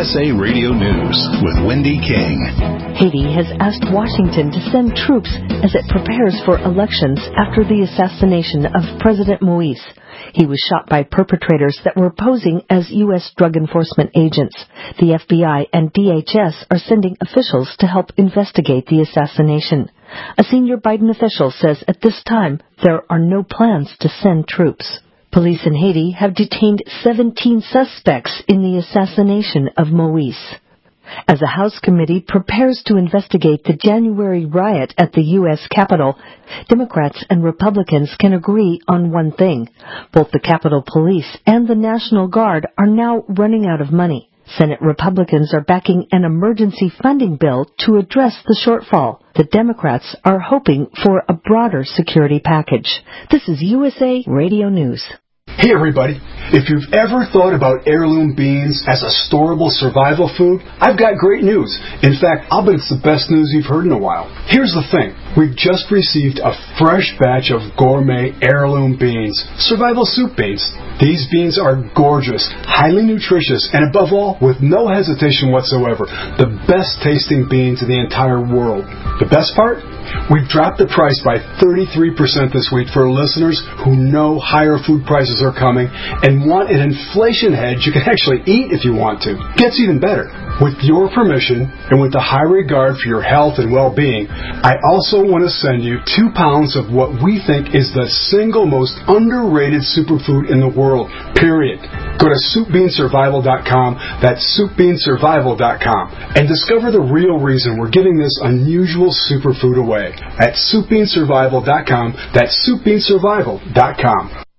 USA Radio News with Wendy King. Haiti has asked Washington to send troops as it prepares for elections after the assassination of President Moïse. He was shot by perpetrators that were posing as U.S. drug enforcement agents. The FBI and DHS are sending officials to help investigate the assassination. A senior Biden official says at this time there are no plans to send troops. Police in Haiti have detained 17 suspects in the assassination of Moïse. As a House committee prepares to investigate the January riot at the U.S. Capitol, Democrats and Republicans can agree on one thing. Both the Capitol Police and the National Guard are now running out of money. Senate Republicans are backing an emergency funding bill to address the shortfall. The Democrats are hoping for a broader security package. This is USA Radio News. Hey everybody, if you've ever thought about heirloom beans as a storable survival food, I've got great news. In fact, I'll bet it's the best news you've heard in a while. Here's the thing. We've just received a fresh batch of gourmet heirloom beans, survival soup beans. These beans are gorgeous, highly nutritious, and above all, with no hesitation whatsoever, the best tasting beans in the entire world. The best part? We've dropped the price by 33% this week for listeners who know higher food prices are coming and want an inflation hedge you can actually eat if you want to. Gets even better. With your permission and with the high regard for your health and well-being, I also want to send you 2 pounds of what we think is the single most underrated superfood in the world, period. Go to SoupBeanSurvival.com, that's SoupBeanSurvival.com, and discover the real reason we're giving this unusual superfood away at SoupBeanSurvival.com, that's SoupBeanSurvival.com.